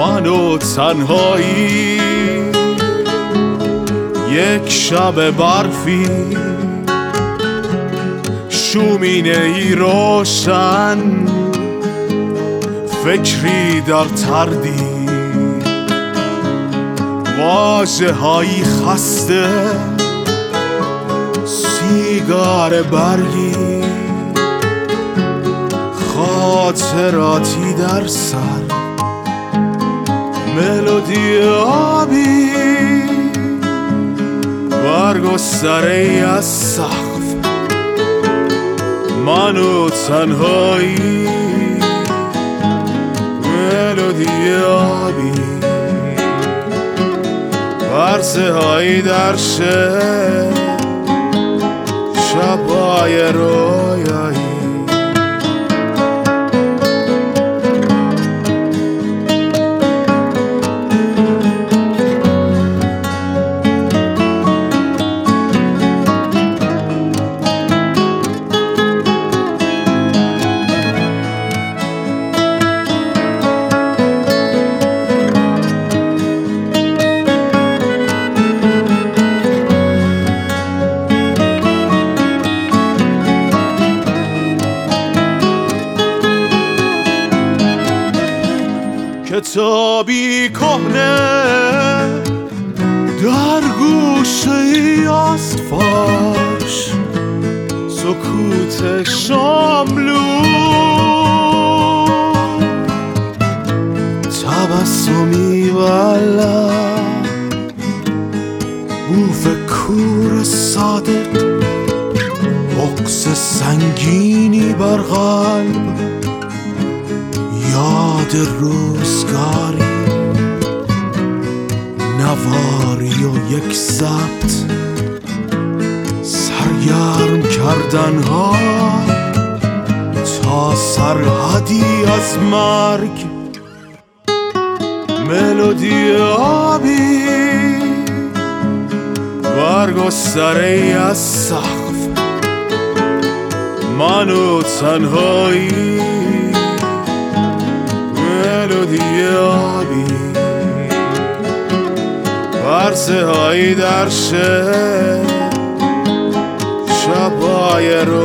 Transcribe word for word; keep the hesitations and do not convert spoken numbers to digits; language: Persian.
من و تنهایی یک شب برفی شومینه ای روشن فکری در تردی واژه هایی خسته سیگار برگی خاطراتی در سر ملودی آبی برگستره‌ای از سقف من و تنهایی ملودی آبی ورزه هایی در شهر شبای رویایی کتابی کهنه در گوشه ای از فرش سکوت شاملو تبسمی والا بوف کور صادق بغض سنگینی بر قلب یاد روزگاری نواری و یک ضبط سرگرم کردن ها تا سرحدی از مرگ ملودی آبی برگستره‌ای از سقف من و تنهایی ملودی آبی ورزه هایی در شهر شبای رو